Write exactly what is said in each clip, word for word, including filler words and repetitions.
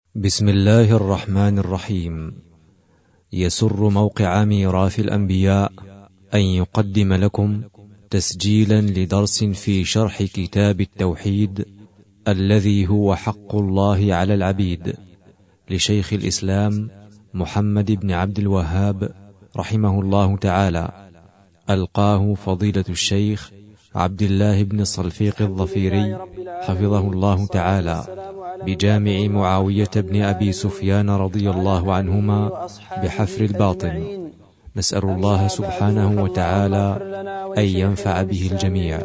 بسم الله الرحمن الرحيم. يسر موقع ميراث الأنبياء أن يقدم لكم تسجيلا لدرس في شرح كتاب التوحيد الذي هو حق الله على العبيد لشيخ الإسلام محمد بن عبد الوهاب رحمه الله تعالى، ألقاه فضيلة الشيخ عبد الله بن الصلفيق الظفيري حفظه الله تعالى بجامع معاوية بن أبي سفيان رضي الله عنهما بحفر الباطن. نسأل الله سبحانه وتعالى أن ينفع به الجميع.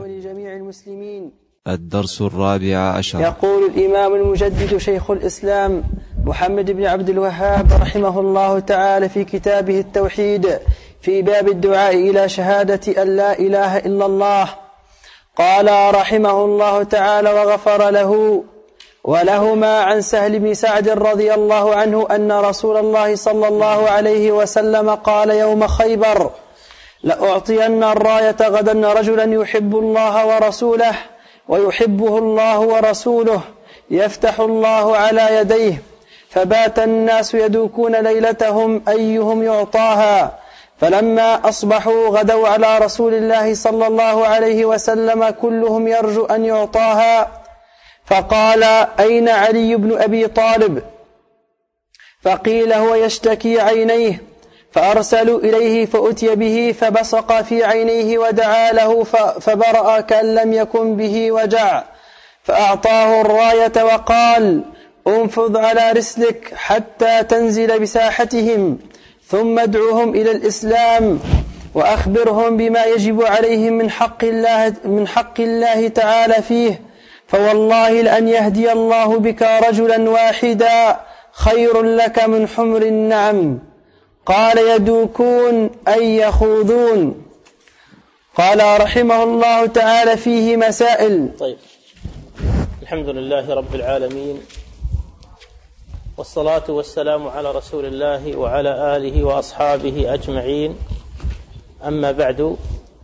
الدرس الرابع عشر. يقول الإمام المجدد شيخ الإسلام محمد بن عبد الوهاب رحمه الله تعالى في كتابه التوحيد في باب الدعاء إلى شهادة أن لا إله إلا الله، قال رحمه الله تعالى وغفر له: ولهما عن سهل بن سعد رضي الله عنه أن رسول الله صلى الله عليه وسلم قال يوم خيبر: لأعطين الراية غدا رجلا يحب الله ورسوله ويحبه الله ورسوله يفتح الله على يديه، فبات الناس يدوكون ليلتهم أيهم يعطاها، فلما أصبحوا غدوا على رسول الله صلى الله عليه وسلم كلهم يرجو أن يعطاها، فقال: أين علي بن أبي طالب؟ فقيل: هو يشتكي عينيه، فأرسلوا إليه فأتي به فبصق في عينيه ودعا له فبرأ كأن لم يكن به وجع، فأعطاه الراية وقال: انفض على رسلك حتى تنزل بساحتهم، ثم ادعوهم إلى الإسلام وأخبرهم بما يجب عليهم من حق الله, من حق الله تعالى فيه، فوالله لأن يهدي الله بك رجلا واحدا خير لك من حمر النعم. قال: يدوكون أي يخوضون. قال رحمه الله تعالى فيه مسائل. طيب، الحمد لله رب العالمين، والصلاة والسلام على رسول الله وعلى آله وأصحابه أجمعين، أما بعد،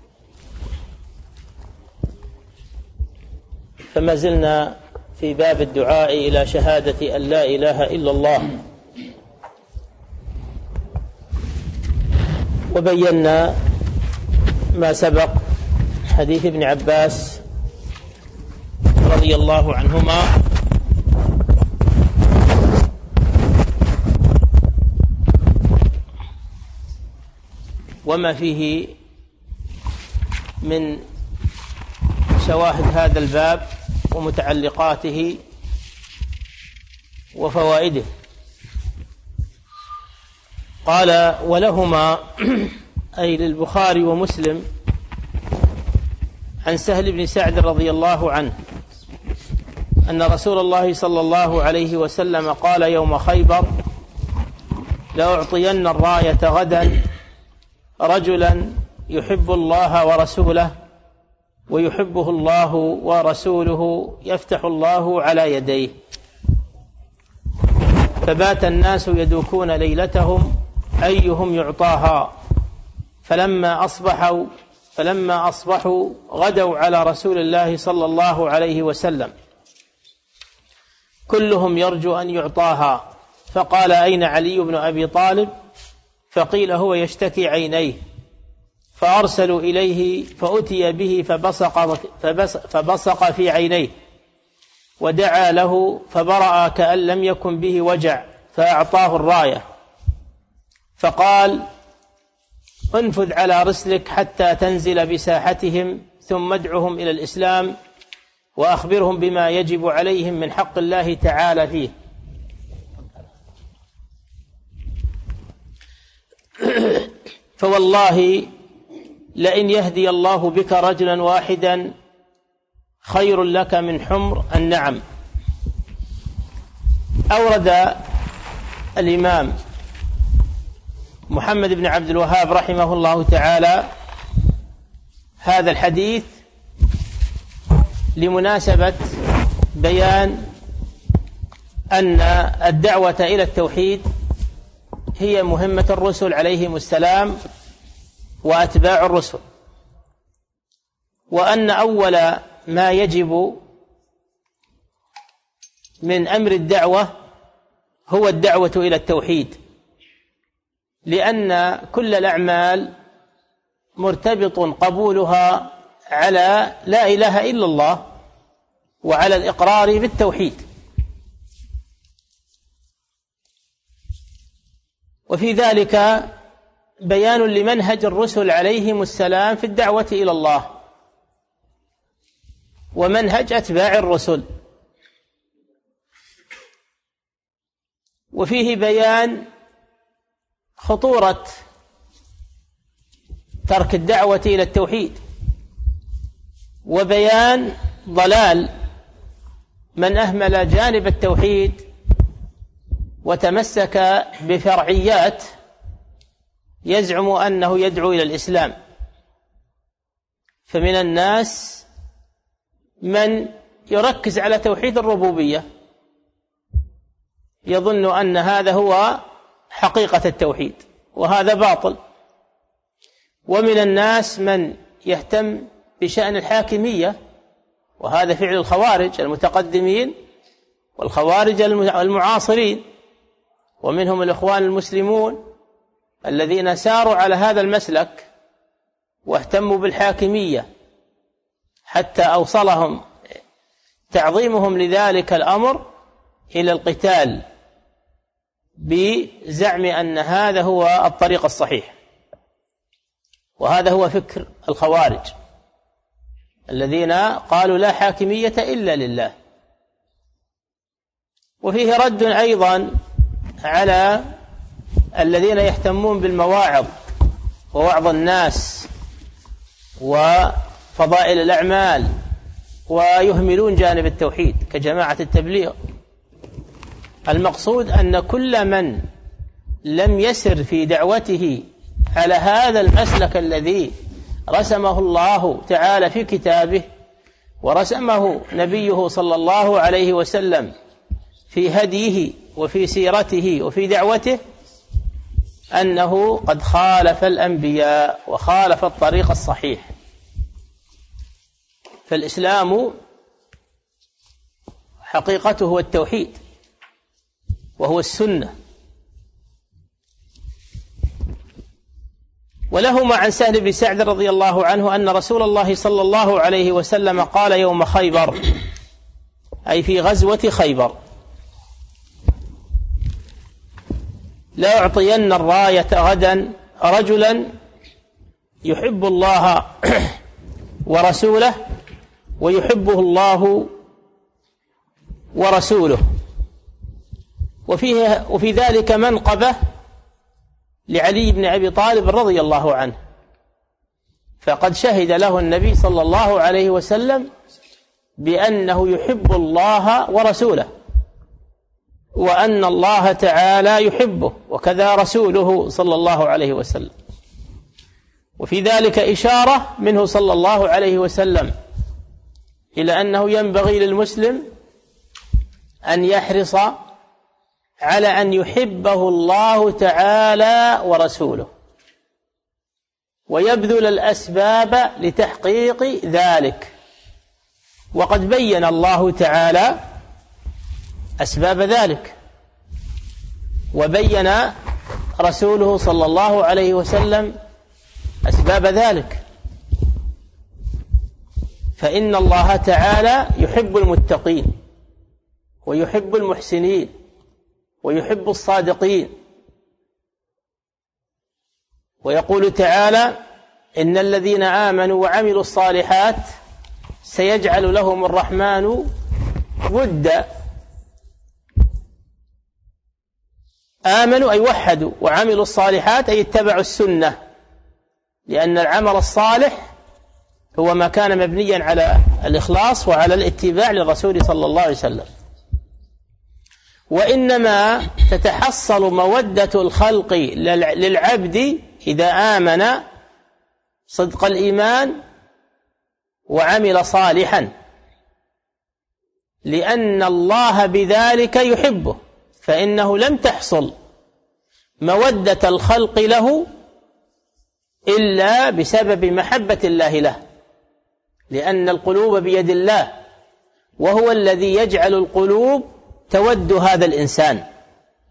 فما زلنا في باب الدعاء إلى شهادة أن لا إله إلا الله، وبينا ما سبق حديث ابن عباس رضي الله عنهما وما فيه من شواهد هذا الباب ومتعلقاته وفوائده. قال: ولهما أي للبخاري ومسلم عن سهل بن سعد رضي الله عنه أن رسول الله صلى الله عليه وسلم قال يوم خيبر: لأعطين الراية غدا رجلا يحب الله ورسوله ويحبه الله ورسوله يفتح الله على يديه، فبات الناس يدوكون ليلتهم أيهم يعطاها، فلما أصبحوا فلما أصبحوا غدوا على رسول الله صلى الله عليه وسلم كلهم يرجو أن يعطاها، فقال: أين علي بن أبي طالب؟ فقيل: هو يشتكي عينيه، فأرسلوا إليه فأتي به فبصق, فبصق في عينيه ودعا له فبرأ كأن لم يكن به وجع، فأعطاه الراية، فقال: انفذ على رسلك حتى تنزل بساحتهم، ثم ادعهم إلى الإسلام وأخبرهم بما يجب عليهم من حق الله تعالى فيه. فوالله لئن يهدي الله بك رجلا واحدا خير لك من حمر النعم. أورد الإمام محمد بن عبد الوهاب رحمه الله تعالى هذا الحديث لمناسبة بيان أن الدعوة إلى التوحيد هي مهمة الرسل عليهم السلام وأتباع الرسل، وأن أول ما يجب من أمر الدعوة هو الدعوة إلى التوحيد، لأن كل الأعمال مرتبط قبولها على لا إله إلا الله وعلى الإقرار بالتوحيد. وفي ذلك بيان لمنهج الرسل عليهم السلام في الدعوة إلى الله ومنهج أتباع الرسل، وفيه بيان خطورة ترك الدعوة إلى التوحيد، وبيان ضلال من أهمل جانب التوحيد وتمسك بفرعيات يزعم أنه يدعو إلى الإسلام. فمن الناس من يركز على توحيد الربوبية، يظن أن هذا هو حقيقة التوحيد، وهذا باطل. ومن الناس من يهتم بشأن الحاكمية، وهذا فعل الخوارج المتقدمين والخوارج المعاصرين، ومنهم الإخوان المسلمون الذين ساروا على هذا المسلك واهتموا بالحاكمية حتى أوصلهم تعظيمهم لذلك الأمر إلى القتال بزعم أن هذا هو الطريق الصحيح. وهذا هو فكر الخوارج الذين قالوا لا حاكمية إلا لله. وفيه رد أيضا على الذين يهتمون بالمواعظ ووعظ الناس وفضائل الأعمال ويهملون جانب التوحيد كجماعة التبليغ. المقصود أن كل من لم يسر في دعوته على هذا المسلك الذي رسمه الله تعالى في كتابه ورسمه نبيه صلى الله عليه وسلم في هديه وفي سيرته وفي دعوته، أنه قد خالف الأنبياء وخالف الطريق الصحيح. فالإسلام حقيقته هو التوحيد وهو السنة. ولهما عن سهل بن سعد رضي الله عنه أن رسول الله صلى الله عليه وسلم قال يوم خيبر، أي في غزوة خيبر: لا أعطين الراية غدا رجلا يحب الله ورسوله ويحبه الله ورسوله. وفيه وفي ذلك منقبة لعلي بن أبي طالب رضي الله عنه، فقد شهد له النبي صلى الله عليه وسلم بأنه يحب الله ورسوله، وأن الله تعالى يحبه، وكذا رسوله صلى الله عليه وسلم. وفي ذلك إشارة منه صلى الله عليه وسلم إلى أنه ينبغي للمسلم أن يحرص على أن يحبه الله تعالى ورسوله، ويبذل الأسباب لتحقيق ذلك. وقد بين الله تعالى أسباب ذلك، وبين رسوله صلى الله عليه وسلم أسباب ذلك. فإن الله تعالى يحب المتقين ويحب المحسنين ويحب الصادقين. ويقول تعالى: إن الذين آمنوا وعملوا الصالحات سيجعل لهم الرحمن ودا. آمنوا أي وحدوا، وعملوا الصالحات أي اتبعوا السنة، لأن العمل الصالح هو ما كان مبنيا على الإخلاص وعلى الاتباع للرسول صلى الله عليه وسلم. وإنما تتحصل مودة الخلق للعبد إذا آمن صدق الإيمان وعمل صالحا، لأن الله بذلك يحبه، فإنه لم تحصل مودة الخلق له إلا بسبب محبة الله له، لأن القلوب بيد الله، وهو الذي يجعل القلوب تود هذا الإنسان.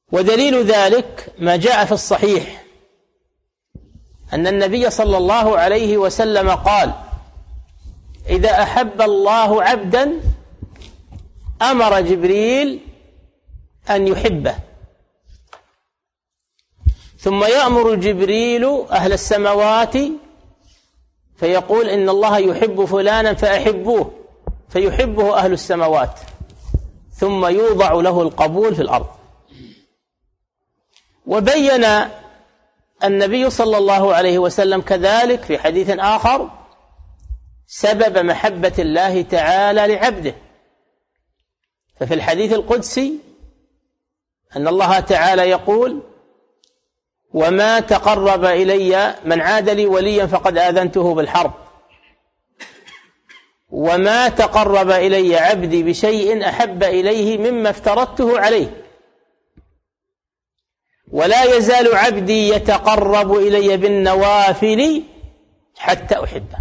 ودليل ذلك ما جاء في الصحيح أن النبي صلى الله عليه وسلم قال: إذا أحب الله عبدا أمر جبريل أن يحبه، ثم يأمر جبريل أهل السماوات فيقول: إن الله يحب فلانا فأحبوه، فيحبه أهل السماوات، ثم يوضع له القبول في الأرض. وبين النبي صلى الله عليه وسلم كذلك في حديث آخر سبب محبة الله تعالى لعبده، ففي الحديث القدسي أن الله تعالى يقول: وما تقرب إلي من عاد لي وليا فقد آذنته بالحرب، وما تقرب إلي عبدي بشيء أحب إليه مما افترضته عليه، ولا يزال عبدي يتقرب إلي بالنوافل حتى أحبه.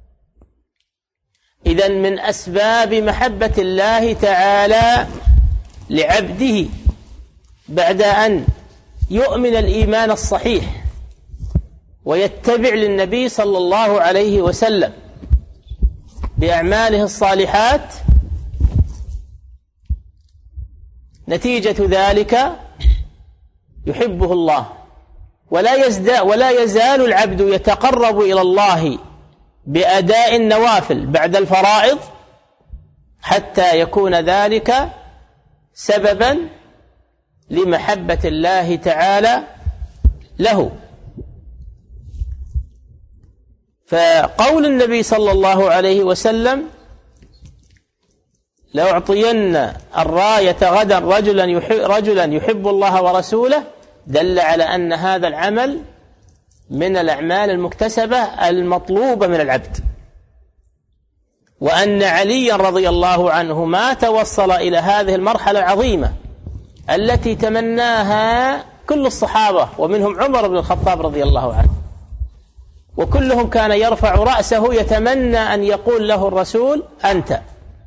إذن من أسباب محبة الله تعالى لعبده بعد أن يؤمن الإيمان الصحيح ويتبع للنبي صلى الله عليه وسلم بأعماله الصالحات، نتيجة ذلك يحبه الله، ولا يزداد ولا يزال العبد يتقرب إلى الله بأداء النوافل بعد الفرائض حتى يكون ذلك سببا لمحبة الله تعالى له. فقول النبي صلى الله عليه وسلم: لأعطين الراية غدا رجلا يحب, رجلا يحب الله ورسوله، دل على أن هذا العمل من الأعمال المكتسبة المطلوبة من العبد، وأن عليا رضي الله عنه ما توصل إلى هذه المرحلة العظيمة التي تمناها كل الصحابة، ومنهم عمر بن الخطاب رضي الله عنه، وكلهم كان يرفع رأسه يتمنى أن يقول له الرسول: أنت.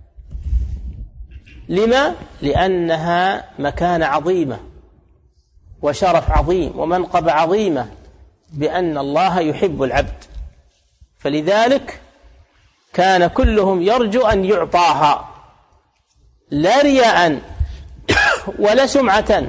لما؟ لأنها مكانة عظيمة وشرف عظيم ومنقبة عظيمة بأن الله يحب العبد، فلذلك كان كلهم يرجو أن يعطاها، لا رياء ولا سمعة،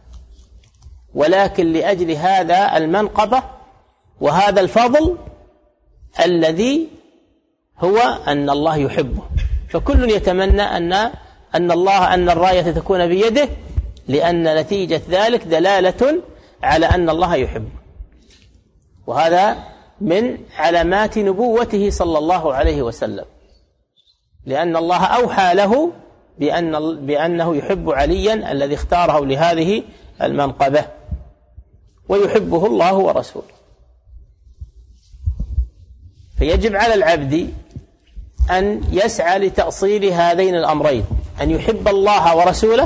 ولكن لأجل هذا المنقبة وهذا الفضل الذي هو أن الله يحبه. فكل يتمنى أن أن الله أن الراية تكون بيده، لأن نتيجة ذلك دلالة على أن الله يحبه، وهذا من علامات نبوته صلى الله عليه وسلم، لأن الله أوحى له بأن بأنه يحب عليا الذي اختاره لهذه المنقبة، ويحبه الله ورسوله. فيجب على العبد أن يسعى لتأصيل هذين الأمرين: أن يحب الله ورسوله،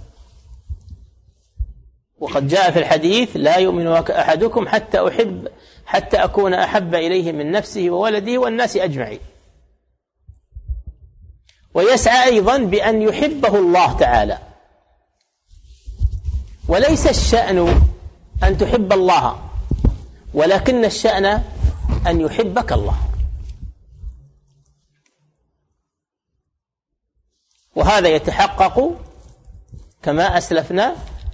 وقد جاء في الحديث: لا يؤمن أحدكم حتى أحب حتى أكون أحب إليه من نفسه وولده والناس أجمعين. ويسعى أيضا بأن يحبه الله تعالى، وليس الشأن أن تحب الله، ولكن الشأن أن يحبك الله. وهذا يتحقق كما أسلفنا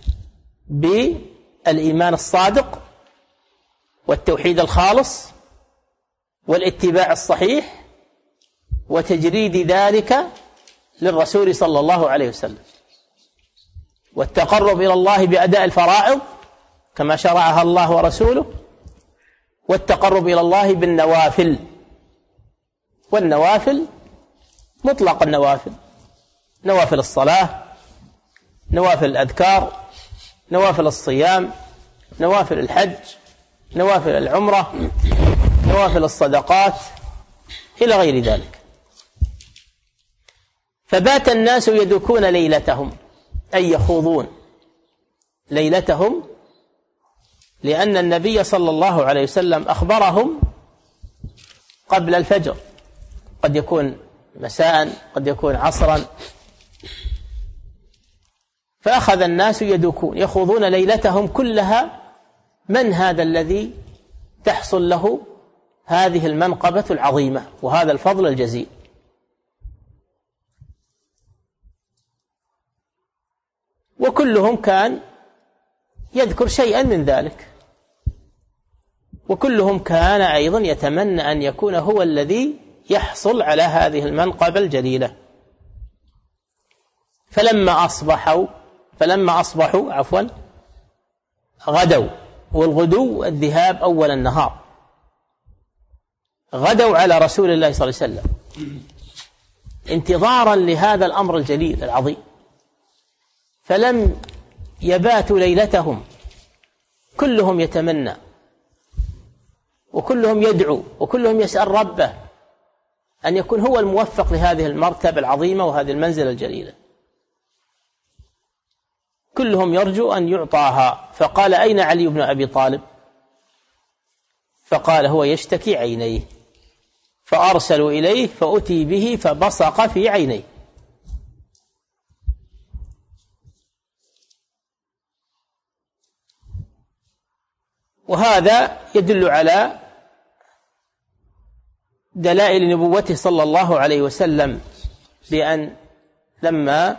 بالإيمان الصادق والتوحيد الخالص والاتباع الصحيح وتجريد ذلك للرسول صلى الله عليه وسلم، والتقرب إلى الله بأداء الفرائض كما شرعها الله ورسوله، والتقرب إلى الله بالنوافل، والنوافل مطلق النوافل: نوافل الصلاة، نوافل الأذكار، نوافل الصيام، نوافل الحج، نوافل العمرة، نوافل الصدقات، إلى غير ذلك. فبات الناس يدكون ليلتهم، أي يخوضون ليلتهم، لأن النبي صلى الله عليه وسلم أخبرهم قبل الفجر، قد يكون مساء، قد يكون عصرا، فأخذ الناس يدوكون يخوضون ليلتهم كلها من هذا الذي تحصل له هذه المنقبة العظيمة وهذا الفضل الجزيل. وكلهم كان يذكر شيئا من ذلك، وكلهم كان أيضا يتمنى أن يكون هو الذي يحصل على هذه المنقبة الجليلة. فلما أصبحوا فلما أصبحوا عفوا غدوا، والغدو الذهاب أول النهار، غدوا على رسول الله صلى الله عليه وسلم انتظارا لهذا الأمر الجليل العظيم، فلم يباتوا ليلتهم، كلهم يتمنى وكلهم يدعو وكلهم يسأل ربه أن يكون هو الموفق لهذه المرتبة العظيمة وهذه المنزلة الجليلة، كلهم يرجو أن يعطاها. فقال: أين علي بن أبي طالب؟ فقال: هو يشتكي عينيه. فأرسلوا إليه فأتي به فبصق في عينيه. وهذا يدل على دلائل نبوته صلى الله عليه وسلم، بأن لما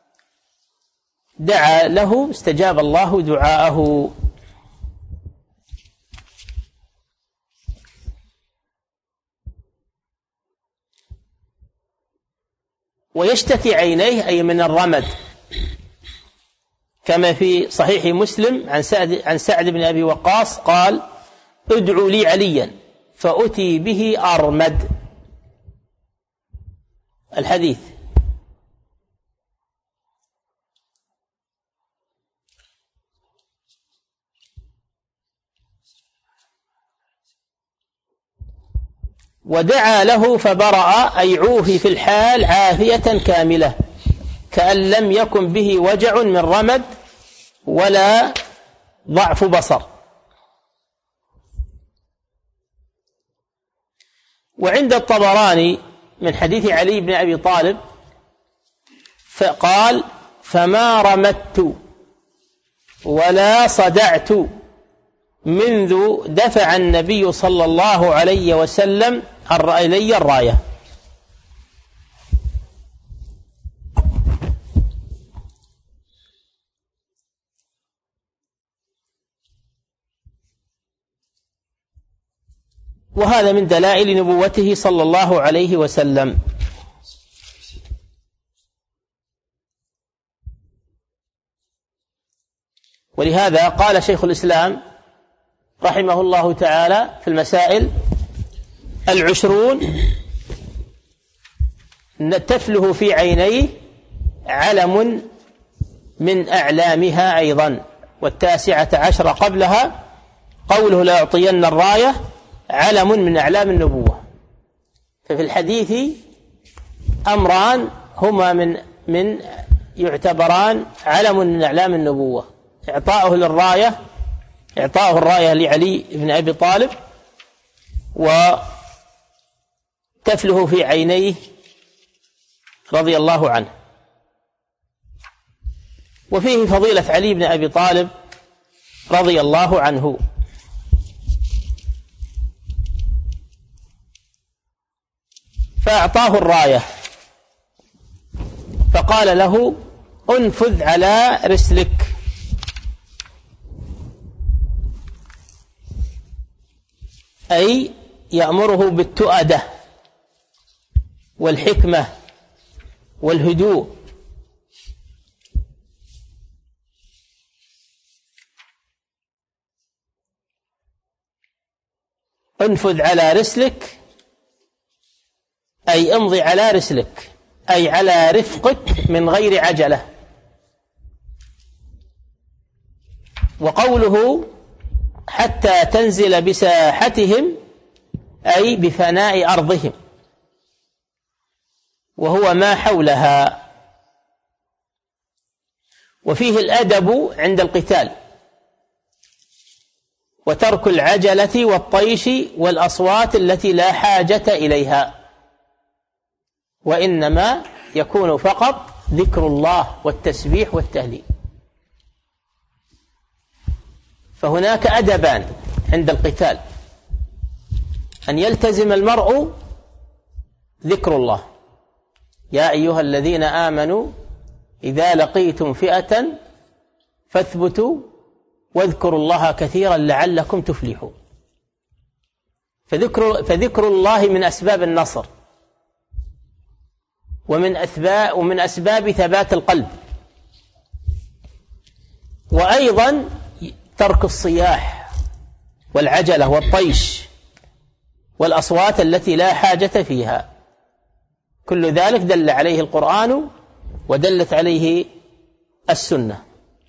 دعا له استجاب الله دعاءه. ويشتكي عينيه أي من الرمد، كما في صحيح مسلم عن سعد, عن سعد بن أبي وقاص قال: ادعوا لي عليا فأتي به أرمد. الحديث. ودعا له فبرأ، أي عوفي في الحال عافية كاملة كأن لم يكن به وجع من رمد ولا ضعف بصر. وعند الطبراني من حديث علي بن أبي طالب فقال: فما رمدت ولا صدعت منذ دفع النبي صلى الله عليه وسلم إلي الراية. وهذا من دلائل نبوته صلى الله عليه وسلم. ولهذا قال شيخ الإسلام رحمه الله تعالى في المسائل: العشرون تفله في عينيه علم من أعلامها أيضا، والتاسعة عشر قبلها قوله: لا يعطين الراية علم من أعلام النبوة. ففي الحديث أمران هما من من يعتبران علم من أعلام النبوة: إعطاؤه للراية إعطاؤه الراية لعلي بن أبي طالب، وتفله في عينيه رضي الله عنه. وفيه فضيلة علي بن أبي طالب رضي الله عنه. فأعطاه الراية فقال له: انفذ على رسلك. أي يأمره بالتؤدة والحكمة والهدوء. انفذ على رسلك أي امضي على رسلك، أي على رفقك من غير عجلة. وقوله حتى تنزل بساحتهم أي بفناء أرضهم، وهو ما حولها. وفيه الأدب عند القتال، وترك العجلة والطيش والأصوات التي لا حاجة إليها، وإنما يكون فقط ذكر الله والتسبيح والتهليل. فهناك أدبان عند القتال: أن يلتزم المرء ذكر الله، يا أيها الذين آمنوا إذا لقيتم فئة فاثبتوا واذكروا الله كثيرا لعلكم تفلحون. فذكر, فذكر الله من أسباب النصر ومن أسباب, ومن أسباب ثبات القلب. وأيضا ترك الصياح والعجلة والطيش والأصوات التي لا حاجة فيها، كل ذلك دل عليه القرآن ودلت عليه السنة.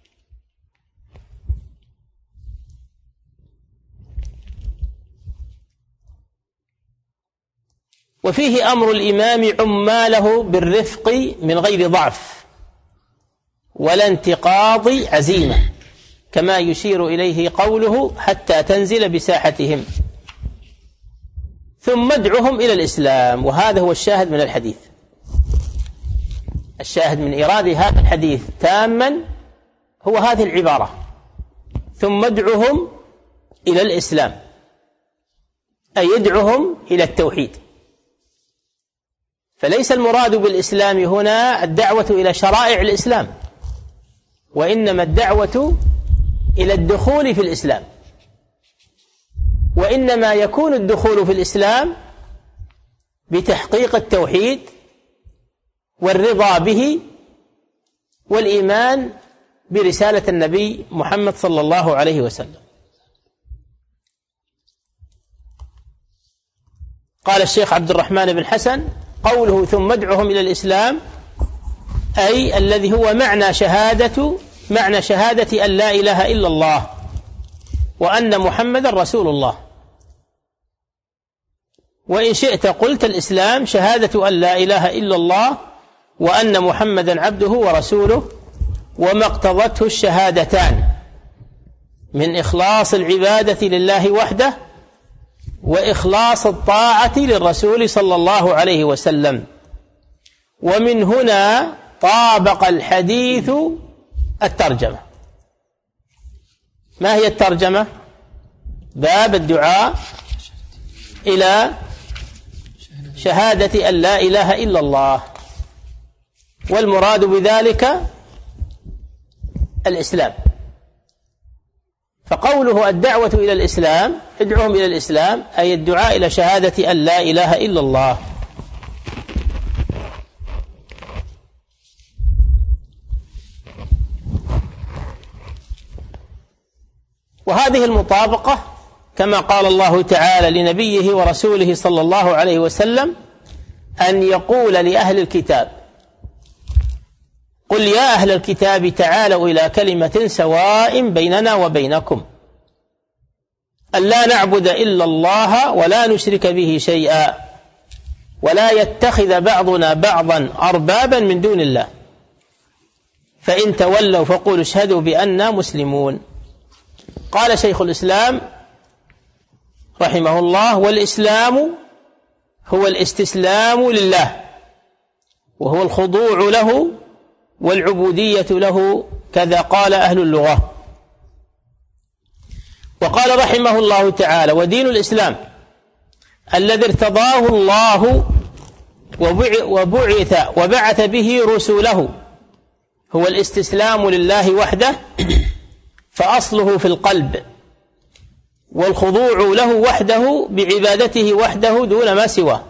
وفيه أمر الإمام عماله بالرفق من غير ضعف ولا انتقاض عزيمة، كما يشير إليه قوله: حتى تنزل بساحتهم، ثم ادعهم إلى الإسلام. وهذا هو الشاهد من الحديث. الشاهد من إيراد هذا الحديث تاما هو هذه العبارة: ثم ادعهم إلى الإسلام، أي يدعهم إلى التوحيد. فليس المراد بالإسلام هنا الدعوة إلى شرائع الإسلام، وإنما الدعوة إلى الدخول في الإسلام. وإنما يكون الدخول في الإسلام بتحقيق التوحيد والرضا به والإيمان برسالة النبي محمد صلى الله عليه وسلم. قال الشيخ عبد الرحمن بن حسن: قوله ثم ادعهم إلى الإسلام أي الذي هو معنى شهادة معنى شهادة أن لا إله إلا الله وأن محمد رسول الله. وإن شئت قلت الإسلام شهادة أن لا إله إلا الله وأن محمدا عبده ورسوله، وما اقتضته الشهادتان من إخلاص العبادة لله وحده وإخلاص الطاعة للرسول صلى الله عليه وسلم. ومن هنا طابق الحديث الترجمة. ما هي الترجمة؟ باب الدعاء إلى شهادة أن لا إله إلا الله، والمراد بذلك الإسلام. فقوله الدعوة إلى الإسلام، ادعوهم إلى الإسلام، أي الدعاء إلى شهادة أن لا إله إلا الله. وهذه المطابقة كما قال الله تعالى لنبيه ورسوله صلى الله عليه وسلم أن يقول لأهل الكتاب: قل يا أهل الكتاب تعالوا إلى كلمة سواء بيننا وبينكم ألا نعبد إلا الله ولا نشرك به شيئا ولا يتخذ بعضنا بعضا أربابا من دون الله فإن تولوا فقولوا اشهدوا بأننا مسلمون. قال شيخ الإسلام رحمه الله: والإسلام هو الاستسلام لله، وهو الخضوع له والعبودية له، كذا قال أهل اللغة. وقال رحمه الله تعالى: ودين الإسلام الذي ارتضاه الله وبعث وبعث به رسوله هو الاستسلام لله وحده، فأصله في القلب، والخضوع له وحده بعبادته وحده دون ما سواه.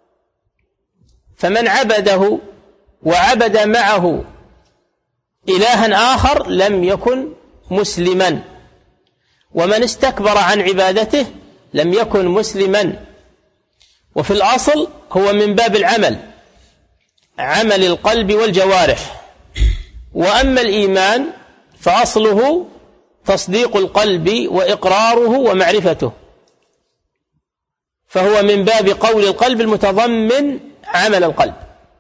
فمن عبده وعبد معه إلها آخر لم يكن مسلما، ومن استكبر عن عبادته لم يكن مسلما. وفي الأصل هو من باب العمل، عمل القلب والجوارح. وأما الإيمان فأصله تصديق القلب وإقراره ومعرفته، فهو من باب قول القلب المتضمن عمل القلب.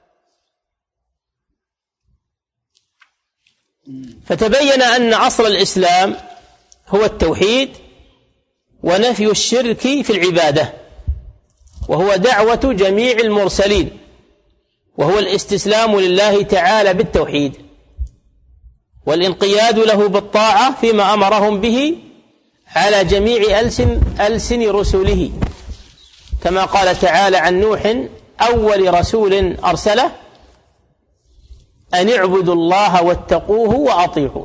فتبين أن أصل الإسلام هو التوحيد ونفي الشرك في العبادة، وهو دعوة جميع المرسلين، وهو الاستسلام لله تعالى بالتوحيد والانقياد له بالطاعة فيما أمرهم به على جميع ألسن, ألسن رسله، كما قال تعالى عن نوح أول رسول أرسله أن اعبدوا الله واتقوه وأطيعون.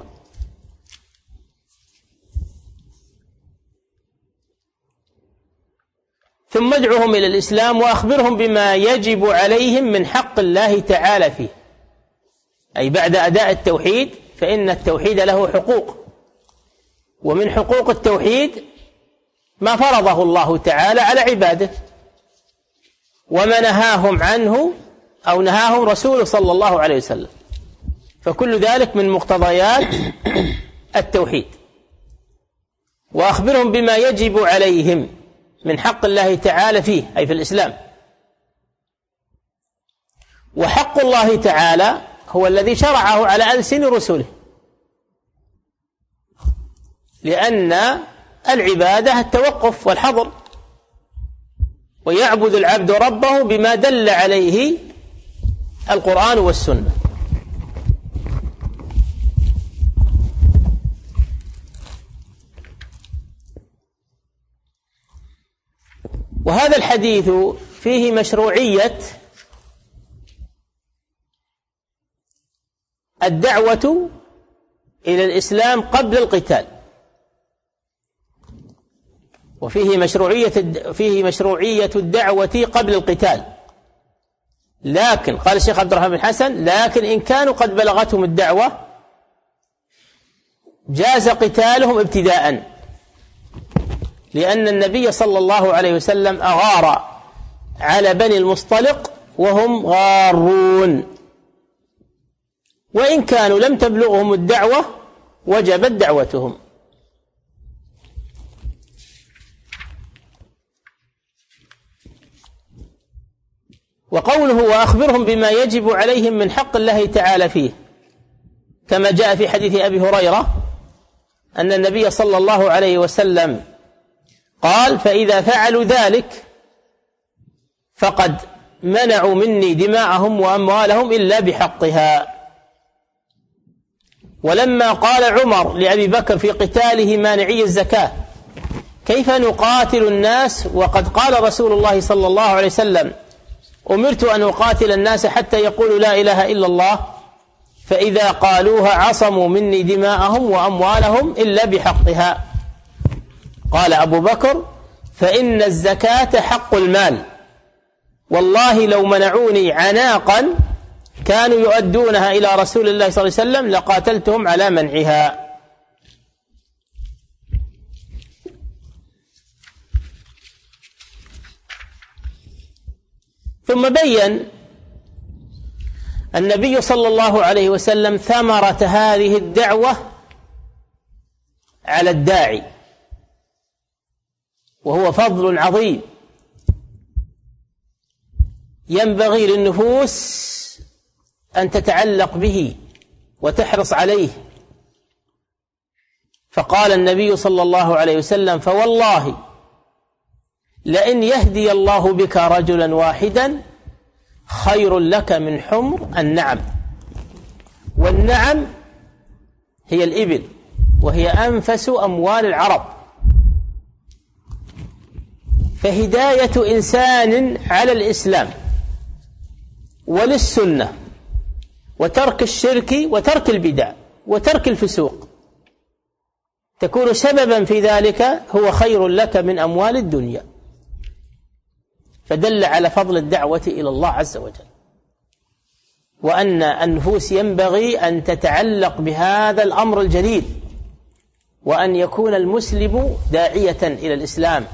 ثم ادعهم إلى الإسلام وأخبرهم بما يجب عليهم من حق الله تعالى فيه، أي بعد أداء التوحيد فإن التوحيد له حقوق، ومن حقوق التوحيد ما فرضه الله تعالى على عباده وما نهاهم عنه أو نهاهم رسوله صلى الله عليه وسلم، فكل ذلك من مقتضيات التوحيد. وأخبرهم بما يجب عليهم من حق الله تعالى فيه، أي في الإسلام. وحق الله تعالى هو الذي شرعه على ألسن رسله، لأن العبادة التوقف والحظر، ويعبد العبد ربه بما دل عليه القرآن والسنة. وهذا الحديث فيه مشروعية الدعوة إلى الإسلام قبل القتال، وفيه مشروعية فيه مشروعية الدعوة قبل القتال. لكن قال الشيخ عبد الرحمن بن حسن: لكن إن كانوا قد بلغتهم الدعوة جاز قتالهم ابتداءً، لأن النبي صلى الله عليه وسلم أغار على بني المصطلق وهم غارون، وإن كانوا لم تبلغهم الدعوة وجبت دعوتهم. وقوله وأخبرهم بما يجب عليهم من حق الله تعالى فيه، كما جاء في حديث أبي هريرة أن النبي صلى الله عليه وسلم قال: فإذا فعلوا ذلك فقد منعوا مني دماءهم وأموالهم إلا بحقها. ولما قال عمر لأبي بكر في قتاله مانعي الزكاة: كيف نقاتل الناس وقد قال رسول الله صلى الله عليه وسلم: أمرت أن أقاتل الناس حتى يقولوا لا إله إلا الله، فإذا قالوها عصموا مني دماءهم وأموالهم إلا بحقها. قال أبو بكر: فإن الزكاة حق المال، والله لو منعوني عناقا كانوا يؤدونها إلى رسول الله صلى الله عليه وسلم لقاتلتهم على منعها. ثم بين النبي صلى الله عليه وسلم ثمرة هذه الدعوة على الداعي، وهو فضل عظيم ينبغي للنفوس أن تتعلق به وتحرص عليه. فقال النبي صلى الله عليه وسلم: فوالله لئن يهدي الله بك رجلا واحدا خير لك من حمر النعم. والنعم هي الإبل، وهي أنفس أموال العرب. فهداية إنسان على الإسلام وللسنة وترك الشرك وترك البدع وترك الفسوق تكون سببا في ذلك هو خير لك من أموال الدنيا. فدل على فضل الدعوة إلى الله عز وجل، وأن النفوس ينبغي أن تتعلق بهذا الأمر الجليل، وأن يكون المسلم داعية إلى الإسلام،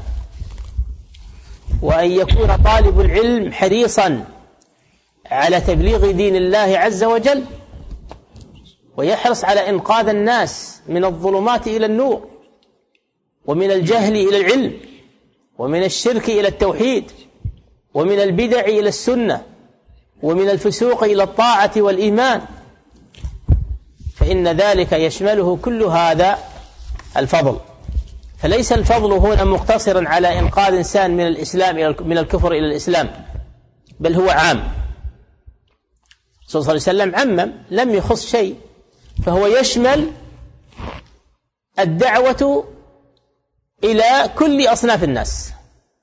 وأن يكون طالب العلم حريصا على تبليغ دين الله عز وجل، ويحرص على إنقاذ الناس من الظلمات إلى النور، ومن الجهل إلى العلم، ومن الشرك إلى التوحيد، ومن البدع إلى السنة، ومن الفسوق إلى الطاعة والإيمان. فإن ذلك يشمله كل هذا الفضل. فليس الفضل هنا مقتصرا على إنقاذ إنسان من الإسلام من الكفر إلى الإسلام، بل هو عام. صلى الله عليه وسلم عمم، لم يخص شيء، فهو يشمل الدعوة إلى كل أصناف الناس.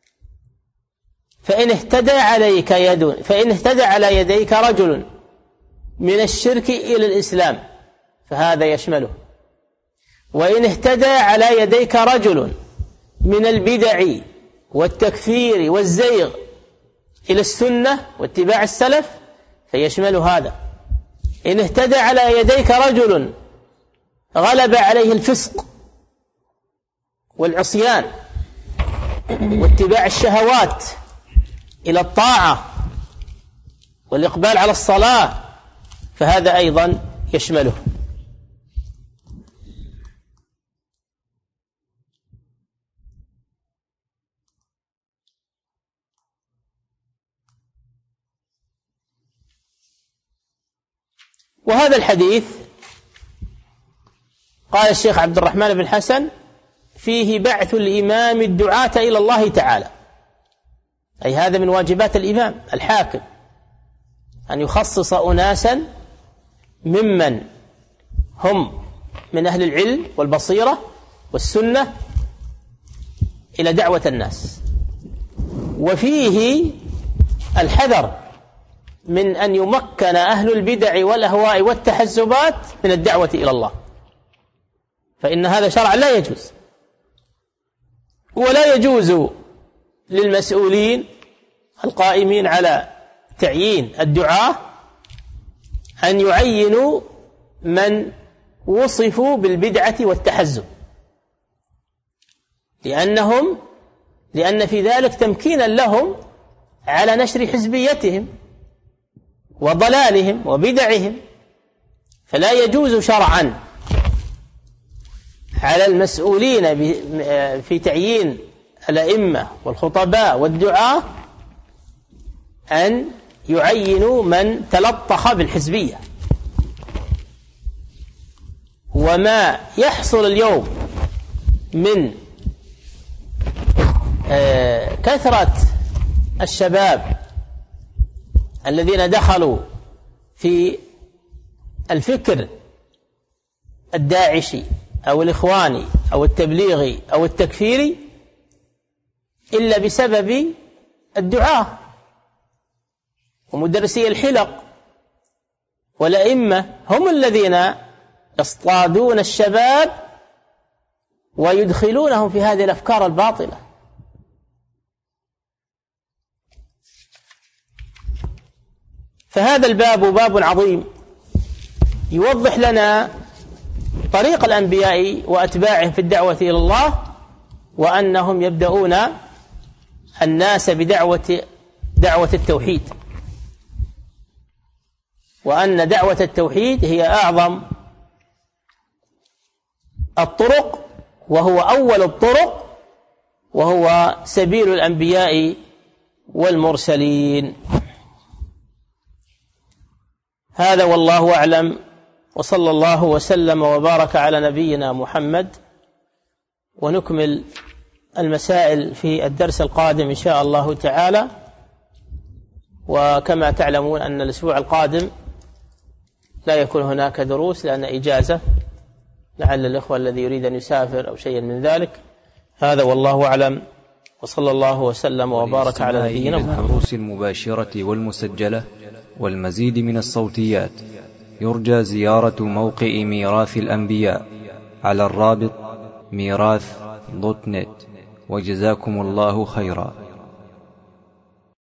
فإن اهتدى عليك يد فإن اهتدى على يديك رجل من الشرك إلى الإسلام فهذا يشمله، وإن اهتدى على يديك رجل من البدع والتكفير والزيغ إلى السنة واتباع السلف فيشمل هذا. إن اهتدى على يديك رجل غلب عليه الفسق والعصيان واتباع الشهوات إلى الطاعة والإقبال على الصلاة فهذا أيضا يشمله. وهذا الحديث قال الشيخ عبد الرحمن بن حسن فيه بعث الإمام الدعاة إلى الله تعالى، أي هذا من واجبات الإمام الحاكم أن يخصص أناسا ممن هم من أهل العلم والبصيرة والسنة إلى دعوة الناس، وفيه الحذر من أن يمكن أهل البدع والأهواء والتحزبات من الدعوة إلى الله، فإن هذا شرع لا يجوز. ولا يجوز للمسؤولين القائمين على تعيين الدعاة أن يعينوا من وصفوا بالبدعة والتحزب، لأنهم لأن في ذلك تمكينا لهم على نشر حزبيتهم وضلالهم وبدعهم. فلا يجوز شرعا على المسؤولين في تعيين الأئمة والخطباء والدعاة أن يعينوا من تلطخ بالحزبية. وما يحصل اليوم من كثرة الشباب الذين دخلوا في الفكر الداعشي أو الإخواني أو التبليغي أو التكفيري إلا بسبب الدعاة ومدرسي الحلق والأئمة، هم الذين يصطادون الشباب ويدخلونهم في هذه الأفكار الباطلة. فهذا الباب باب عظيم يوضح لنا طريق الأنبياء وأتباعهم في الدعوة إلى الله، وأنهم يبدأون الناس بدعوة دعوة التوحيد، وأن دعوة التوحيد هي أعظم الطرق وهو أول الطرق وهو سبيل الأنبياء والمرسلين. هذا والله أعلم، وصلى الله وسلم وبارك على نبينا محمد. ونكمل المسائل في الدرس القادم إن شاء الله تعالى. وكما تعلمون أن الأسبوع القادم لا يكون هناك دروس لأن إجازة، لعل الإخوة الذي يريد أن يسافر أو شيء من ذلك. هذا والله أعلم، وصلى الله وسلم وبارك على نبينا محمد. الدروس المباشرة والمسجلة والمزيد من الصوتيات يرجى زيارة موقع ميراث الأنبياء على الرابط ميراث دوت نت. وجزاكم الله خيرا.